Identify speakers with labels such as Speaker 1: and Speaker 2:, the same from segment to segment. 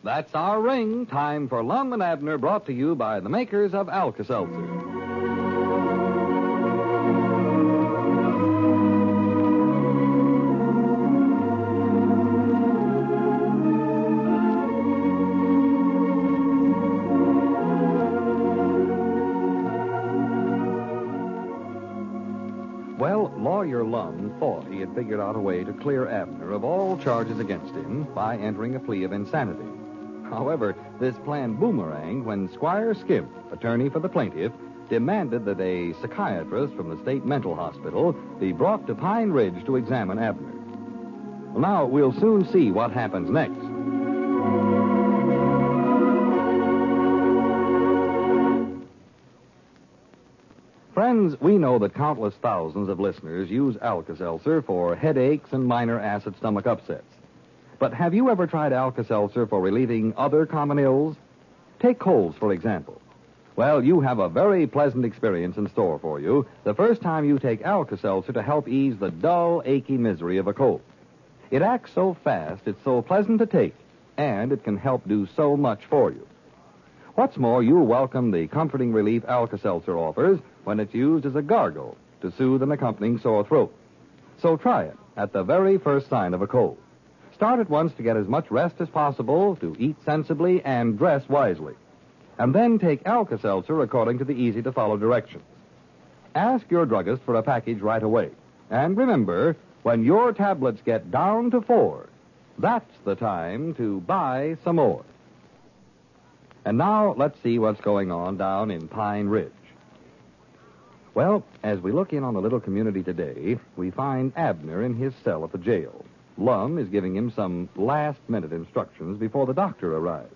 Speaker 1: That's our ring. Time for Lum and Abner, brought to you by the makers of Alka-Seltzer. Well, Lawyer Lum thought he had figured out a way to clear Abner of all charges against him by entering a plea of insanity. However, this plan boomeranged when Squire Skimp, attorney for the plaintiff, demanded that a psychiatrist from the state mental hospital be brought to Pine Ridge to examine Abner. Well, now, we'll soon see what happens next. Friends, we know that countless thousands of listeners use Alka-Seltzer for headaches and minor acid stomach upsets. But have you ever tried Alka-Seltzer for relieving other common ills? Take colds, for example. Well, you have a very pleasant experience in store for you the first time you take Alka-Seltzer to help ease the dull, achy misery of a cold. It acts so fast, it's so pleasant to take, and it can help do so much for you. What's more, you'll welcome the comforting relief Alka-Seltzer offers when it's used as a gargle to soothe an accompanying sore throat. So try it at the very first sign of a cold. Start at once to get as much rest as possible, to eat sensibly and dress wisely. And then take Alka-Seltzer according to the easy-to-follow directions. Ask your druggist for a package right away. And remember, when your tablets get down to 4, that's the time to buy some more. And now, let's see what's going on down in Pine Ridge. Well, as we look in on the little community today, we find Abner in his cell at the jail. Lum is giving him some last-minute instructions before the doctor arrives.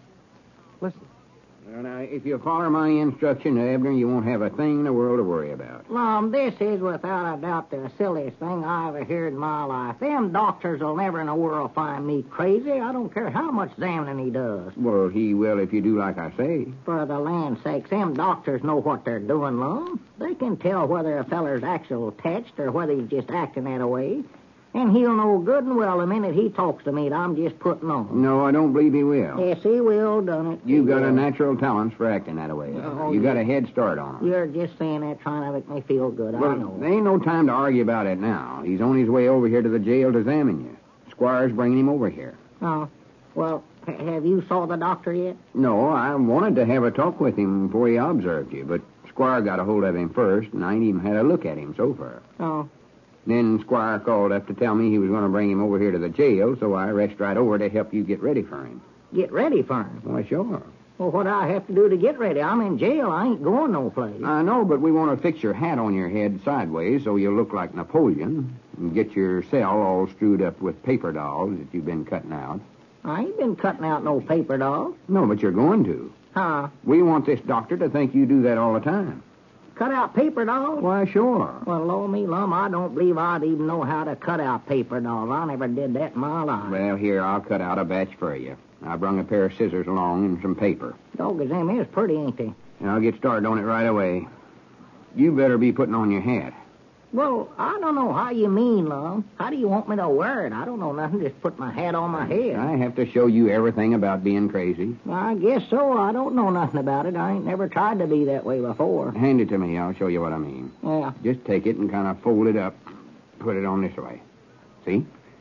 Speaker 1: Listen.
Speaker 2: Well, now, if you follow my instruction, Abner, you won't have a thing in the world to worry about.
Speaker 3: Lum, this is without a doubt the silliest thing I ever heard in my life. Them doctors will never in the world find me crazy. I don't care how much examining he does.
Speaker 2: Well, he will if you do like I say.
Speaker 3: For the land's sakes, them doctors know what they're doing, Lum. They can tell whether a feller's actual attached or whether he's just acting that way. And he'll know good and well the minute he talks to me that I'm just putting on.
Speaker 2: No, I don't believe he will.
Speaker 3: Yes, he will, done it.
Speaker 2: You've got a natural talent for acting that way. You got a head start on him.
Speaker 3: You're just saying that trying to make me feel good.
Speaker 2: Well,
Speaker 3: I know.
Speaker 2: there ain't no time to argue about it now. He's on his way over here to the jail to examine you. Squire's bringing him over here.
Speaker 3: Oh, well, have you saw the doctor yet?
Speaker 2: No, I wanted to have a talk with him before he observed you, but Squire got a hold of him first, and I ain't even had a look at him so far.
Speaker 3: Oh.
Speaker 2: Then Squire called up to tell me he was going to bring him over here to the jail, so I rushed right over to help you get ready for him.
Speaker 3: Get ready for him?
Speaker 2: Why, sure.
Speaker 3: Well, what do I have to do to get ready? I'm in jail. I ain't going no place.
Speaker 2: I know, but we want to fix your hat on your head sideways so you'll look like Napoleon and get your cell all screwed up with paper dolls that you've been cutting out.
Speaker 3: I ain't been cutting out no paper dolls.
Speaker 2: No, but you're going to.
Speaker 3: Huh?
Speaker 2: We want this doctor to think you do that all the time.
Speaker 3: Cut out paper dolls?
Speaker 2: Why, sure.
Speaker 3: Well, Lord me, Lum, I don't believe I'd even know how to cut out paper dolls. I never did that in my life.
Speaker 2: Well, here, I'll cut out a batch for you. I brung a pair of scissors along and some paper.
Speaker 3: Doggos, them is pretty, ain't they?
Speaker 2: And I'll get started on it right away. You better be putting on your hat.
Speaker 3: Well, I don't know how you mean, Lum. How do you want me to wear it? I don't know nothing. Just put my hat on my head.
Speaker 2: I have to show you everything about being crazy.
Speaker 3: I guess so. I don't know nothing about it. I ain't never tried to be that way before.
Speaker 2: Hand it to me. I'll show you what I mean.
Speaker 3: Yeah.
Speaker 2: Just take it and kind of fold it up. Put it on this way. See?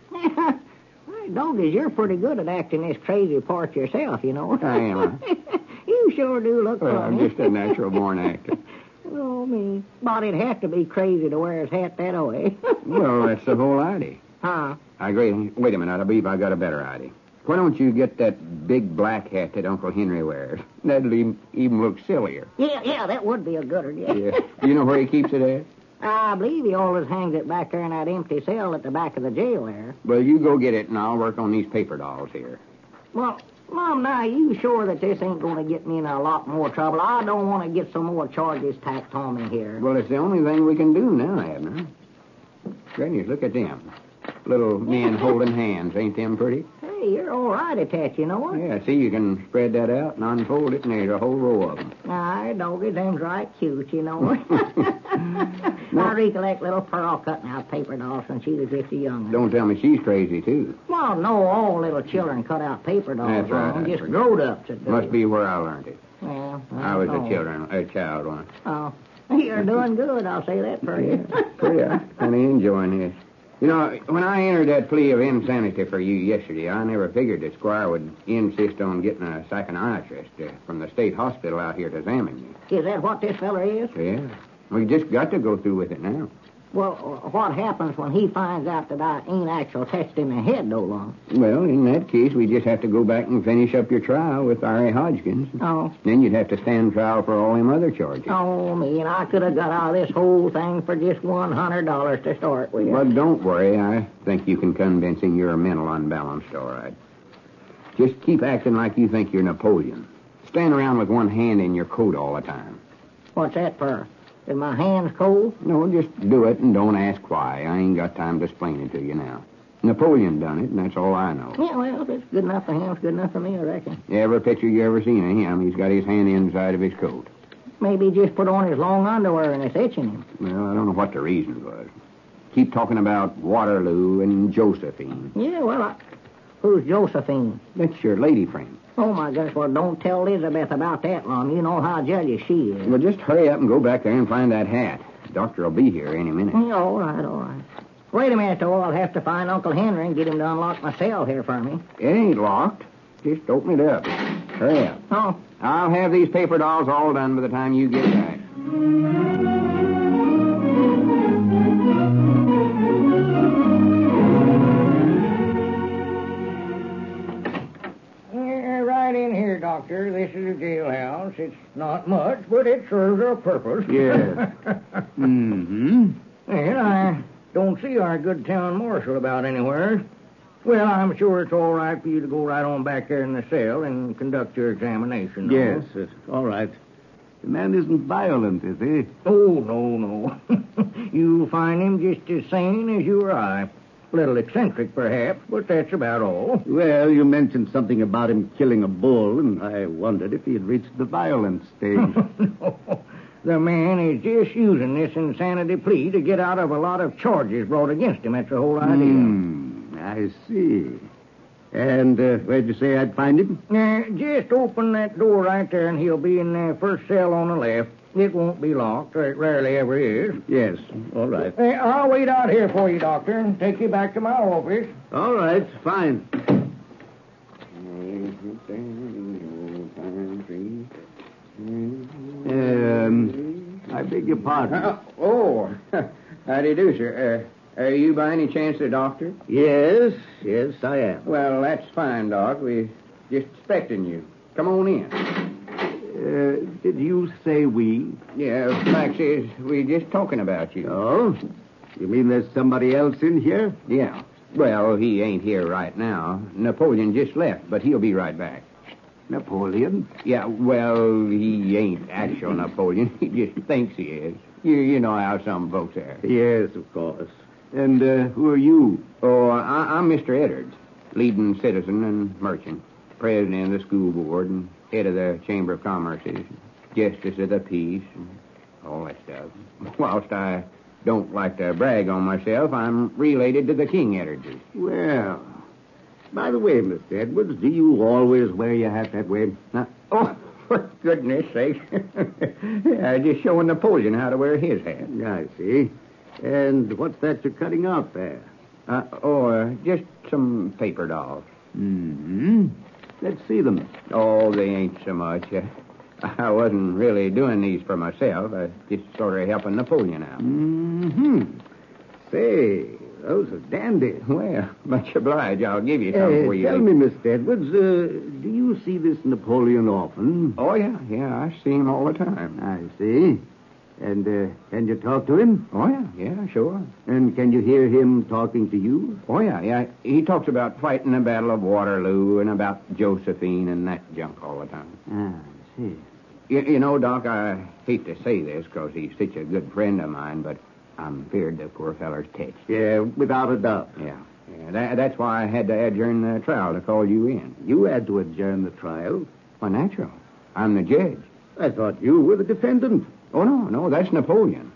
Speaker 3: Hey, Doggos, you're pretty good at acting this crazy part yourself, you know.
Speaker 2: I am.
Speaker 3: You sure do look
Speaker 2: Well,
Speaker 3: funny.
Speaker 2: I'm just a natural-born actor.
Speaker 3: Oh, me. But it'd have to be crazy to wear his hat that way.
Speaker 2: Well, that's the whole idea.
Speaker 3: Huh?
Speaker 2: I agree. Wait a minute. I believe I got a better idea. Why don't you get that big black hat that Uncle Henry wears? That'll even look sillier.
Speaker 3: Yeah, that would be a good one,
Speaker 2: Yeah. You know where he keeps it at?
Speaker 3: I believe he always hangs it back there in that empty cell at the back of the jail there.
Speaker 2: Well, you go get it, and I'll work on these paper dolls here.
Speaker 3: Well, Mom, now, you sure that this ain't going to get me in a lot more trouble? I don't want to get some more charges tacked on me here.
Speaker 2: Well, it's the only thing we can do now, Abner. Goodness, look at them. Little men holding hands. Ain't them pretty?
Speaker 3: Hey, you're all right at that, you know.
Speaker 2: Yeah, see, you can spread that out and unfold it, and there's a whole row of them.
Speaker 3: Aye, Doggy, them's right cute, you know. I recollect little Pearl cutting out paper dolls when she was just a young.
Speaker 2: Don't tell me she's crazy, too.
Speaker 3: Well, no, all little children cut out paper dolls.
Speaker 2: That's right,
Speaker 3: Just
Speaker 2: that's right.
Speaker 3: grown-ups that do
Speaker 2: Must
Speaker 3: it.
Speaker 2: be where I learned it.
Speaker 3: Well,
Speaker 2: I was
Speaker 3: know.
Speaker 2: a child once.
Speaker 3: Oh, you're doing good, I'll say that for you.
Speaker 2: Yeah, kind of enjoying this. You know, when I entered that plea of insanity for you yesterday, I never figured that Squire would insist on getting a psychiatrist from the state hospital out here to examine me.
Speaker 3: Is that what this feller is?
Speaker 2: Yeah. We just got to go through with it now.
Speaker 3: Well, what happens when he finds out that I ain't actually touched him in the head no long?
Speaker 2: Well, in that case, we just have to go back and finish up your trial with R.A. Hodgkins.
Speaker 3: Oh.
Speaker 2: Then you'd have to stand trial for all them other charges.
Speaker 3: Oh, me, and I could have got out of this whole thing for just $100 to start with.
Speaker 2: But don't worry. I think you can convince him you're mental unbalanced, all right. Just keep acting like you think you're Napoleon. Stand around with one hand in your coat all the time.
Speaker 3: What's that for? Is my hands cold?
Speaker 2: No, just do it and don't ask why. I ain't got time to explain it to you now. Napoleon done it, and that's all I know.
Speaker 3: Yeah, well, if it's good enough for him, it's good enough for me, I reckon.
Speaker 2: Every picture you ever seen of him, he's got his hand inside of his coat.
Speaker 3: Maybe he just put on his long underwear and it's itching him.
Speaker 2: Well, I don't know what the reason was. Keep talking about Waterloo and Josephine.
Speaker 3: Yeah, well, who's Josephine?
Speaker 2: That's your lady friend.
Speaker 3: Oh, my goodness, well, don't tell Elizabeth about that, Lum. You know how jealous she is.
Speaker 2: Well, just hurry up and go back there and find that hat. The doctor will be here any minute.
Speaker 3: Yeah, all right. Wait a minute, though. I'll have to find Uncle Henry and get him to unlock my cell here for me.
Speaker 2: It ain't locked. Just open it up. Hurry up.
Speaker 3: Oh.
Speaker 2: I'll have these paper dolls all done by the time you get back.
Speaker 3: Right in here, Doctor. This is a jailhouse. It's not much, but it serves a purpose.
Speaker 2: Yes. Mm-hmm.
Speaker 3: And I don't see our good town marshal about anywhere. Well, I'm sure it's all right for you to go right on back there in the cell and conduct your examination.
Speaker 4: Yes, it's all right. The man isn't violent, is he?
Speaker 3: Oh, no. You'll find him just as sane as you or I. A little eccentric, perhaps, but that's about all.
Speaker 4: Well, you mentioned something about him killing a bull, and I wondered if he had reached the violent stage.
Speaker 3: No. The man is just using this insanity plea to get out of a lot of charges brought against him. That's the whole idea.
Speaker 4: I see. And where'd you say I'd find him?
Speaker 3: Just open that door right there, and he'll be in the first cell on the left. It won't be locked. It rarely ever is.
Speaker 4: Yes, all right.
Speaker 3: I'll wait out here for you, Doctor, and take you back to my office.
Speaker 4: All right, fine. I beg your pardon.
Speaker 2: How do you do, sir? Are you by any chance the doctor?
Speaker 4: Yes, I am.
Speaker 2: Well, that's fine, Doc. We're just expecting you. Come on in.
Speaker 4: Did you say we?
Speaker 2: Yeah, Max is. We're just talking about you.
Speaker 4: Oh? You mean there's somebody else in here?
Speaker 2: Yeah. Well, he ain't here right now. Napoleon just left, but he'll be right back.
Speaker 4: Napoleon?
Speaker 2: Yeah, well, he ain't actual Napoleon. He just thinks he is. You know how some folks are.
Speaker 4: Yes, of course. And who are you?
Speaker 2: Oh, I'm Mr. Edwards, leading citizen and merchant, president of the school board, and head of the Chamber of Commerce, justice of the peace, and all that stuff. Whilst I don't like to brag on myself, I'm related to the King Edwardses.
Speaker 4: Well, by the way, Mr. Edwards, do you always wear your hat that way?
Speaker 2: Oh, for goodness sake. Yeah, just showing Napoleon how to wear his hat.
Speaker 4: I see. And what's that you're cutting out there?
Speaker 2: Just some paper dolls.
Speaker 4: Mm-hmm. Let's see them.
Speaker 2: Oh, they ain't so much. I wasn't really doing these for myself. I just sort of helping Napoleon out.
Speaker 4: Mm-hmm. Say, those are dandy.
Speaker 2: Well, much obliged. I'll give you some for you.
Speaker 4: Tell me, Mr. Edwards, do you see this Napoleon often?
Speaker 2: Oh, yeah. I see him all the time.
Speaker 4: I see. And can you talk to him?
Speaker 2: Oh, yeah, sure.
Speaker 4: And can you hear him talking to you?
Speaker 2: Oh, yeah. He talks about fighting the Battle of Waterloo and about Josephine and that junk all the time.
Speaker 4: I see.
Speaker 2: You know, Doc, I hate to say this because he's such a good friend of mine, but I'm feared the poor feller's touched.
Speaker 4: Yeah, without a doubt.
Speaker 2: Yeah. That's why I had to adjourn the trial to call you in.
Speaker 4: You had to adjourn the trial?
Speaker 2: Well, natural. I'm the judge.
Speaker 4: I thought you were the defendant.
Speaker 2: Oh, no, that's Napoleon.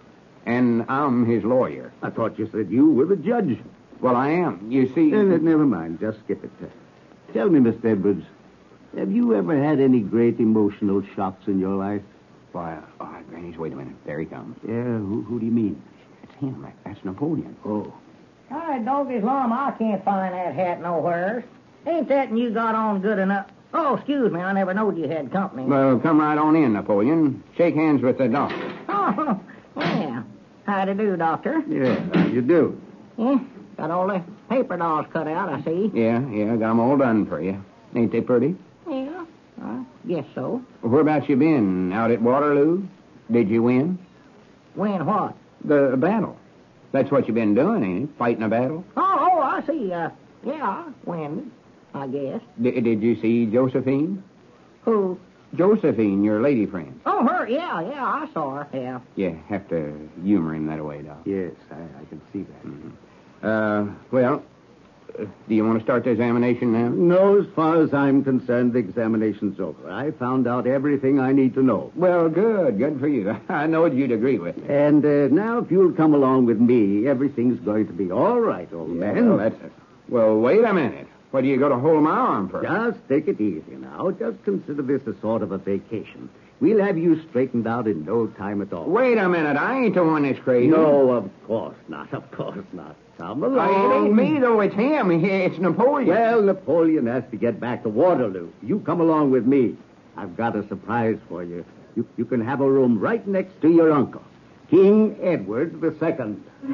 Speaker 2: and I'm his lawyer.
Speaker 4: I thought you said you were the judge.
Speaker 2: Well, I am. You see...
Speaker 4: Never mind. Just skip it. Tell me, Mr. Edwards, have you ever had any great emotional shocks in your life?
Speaker 2: Why, Grannies, wait a minute. There he comes.
Speaker 4: Yeah, who do you mean?
Speaker 2: It's him. That's Napoleon.
Speaker 4: Oh.
Speaker 3: Hi, doggy's lum, I can't find that hat nowhere. Ain't that you got on good enough? Oh, excuse me, I never knowed you had company.
Speaker 2: Well, come right on in, Napoleon. Shake hands with the doctor.
Speaker 3: Oh, yeah. How do you do, Doctor?
Speaker 4: Yeah, how you do?
Speaker 3: Yeah, got all the paper dolls cut out, I see.
Speaker 2: Yeah, got 'em all done for you. Ain't they pretty?
Speaker 3: Yeah, I guess so.
Speaker 2: Whereabouts you been? Out at Waterloo? Did you win?
Speaker 3: Win what?
Speaker 2: The battle. That's what you been doing, ain't it? Fighting a battle?
Speaker 3: Oh, I see. Yeah, win, I guess.
Speaker 2: Did you see Josephine?
Speaker 3: Who?
Speaker 2: Josephine, your lady friend.
Speaker 3: Oh, her, yeah, I saw her, yeah.
Speaker 2: You have to humor him that way, Doc.
Speaker 4: Yes, I can see that.
Speaker 2: Mm-hmm. Do you want to start the examination now?
Speaker 4: No, as far as I'm concerned, the examination's over. I found out everything I need to know.
Speaker 2: Well, good for you. I know you'd agree with me.
Speaker 4: And now, if you'll come along with me, everything's going to be all right, old man.
Speaker 2: Well, that's it. Well, wait a minute. What do you got to hold my arm for?
Speaker 4: Just take it easy now. Just consider this a sort of a vacation. We'll have you straightened out in no time at all.
Speaker 2: Wait a minute. I ain't the one that's crazy.
Speaker 4: No, of course not. Of course not. Come along.
Speaker 2: It ain't me, though. It's him. It's Napoleon.
Speaker 4: Well, Napoleon has to get back to Waterloo. You come along with me. I've got a surprise for you. You can have a room right next to your uncle, King Edward II.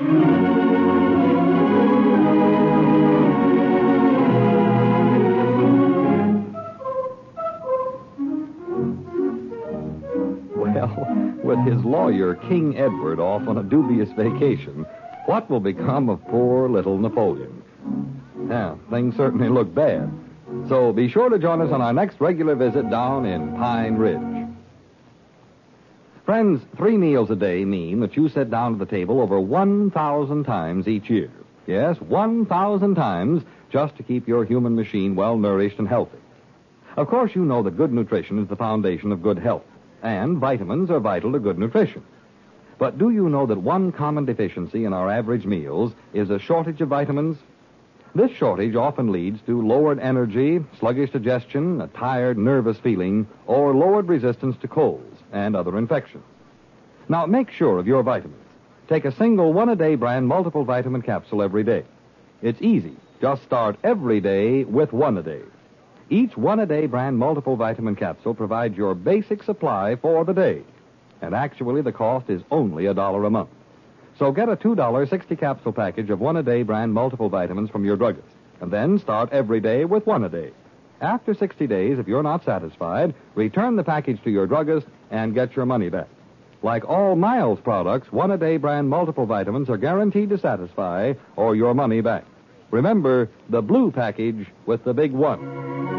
Speaker 1: Well, with his lawyer, King Edward, off on a dubious vacation, what will become of poor little Napoleon? Now, things certainly look bad. So be sure to join us on our next regular visit down in Pine Ridge. Friends, 3 meals a day mean that you sit down at the table over 1,000 times each year. Yes, 1,000 times just to keep your human machine well-nourished and healthy. Of course, you know that good nutrition is the foundation of good health, and vitamins are vital to good nutrition. But do you know that one common deficiency in our average meals is a shortage of vitamins? This shortage often leads to lowered energy, sluggish digestion, a tired, nervous feeling, or lowered resistance to colds and other infections. Now, make sure of your vitamins. Take a single one-a-day brand multiple vitamin capsule every day. It's easy. Just start every day with one a day. Each one-a-day brand multiple vitamin capsule provides your basic supply for the day. And actually, the cost is only $1 a month. So get a $2 60-capsule package of one-a-day brand multiple vitamins from your druggist. And then start every day with one a day. After 60 days, if you're not satisfied, return the package to your druggist and get your money back. Like all Miles products, one-a-day brand multiple vitamins are guaranteed to satisfy or your money back. Remember, the blue package with the big one.